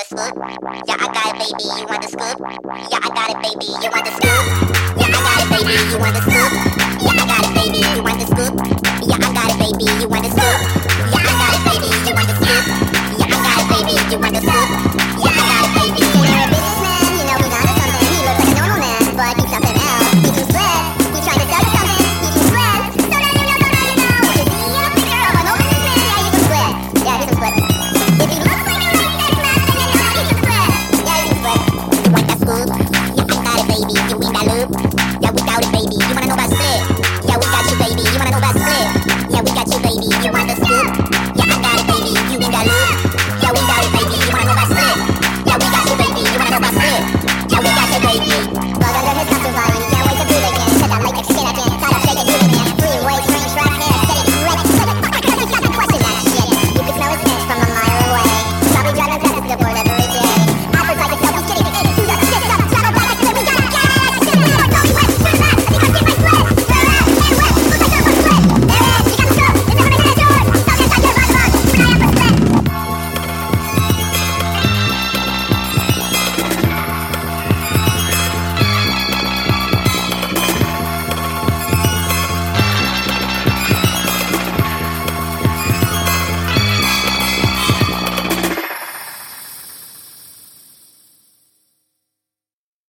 scoop? Yeah, I got it, baby. You want the scoop? Yeah, I got it, baby. You want the scoop? Yeah, I got it, baby. You want the scoop? Yeah, I got it, baby. You want the scoop? Yeah, I got it, baby. You want the scoop?